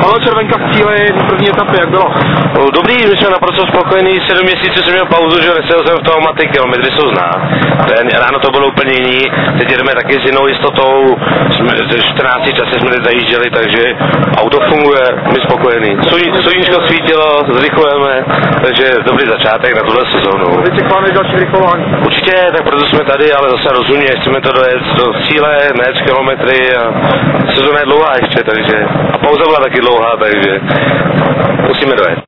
byla červenka v cíli v první etapě, jak bylo? Dobrý, my jsme naprosto spokojení, 7 měsíců jsem měl pauzu, že nesel jsem v tom a ty kilometry jsou zná. Ráno to bylo úplně jiný, teď jedeme taky s jinou jistotou, ze 14 časy jsme teď zajížděli, takže auto funguje, my spokojení. Sluníčko svítilo, zrychlujeme, takže dobrý začátek na tuhle sezónu. Vyčekáme další zrychlování. Určitě, tak proto jsme tady, ale zase rozumně, chceme to dojet do cíle, ne kilometry a sezóna je dlouhá ještě, takže a pauza byla taky dlouhá, takže musíme dojet.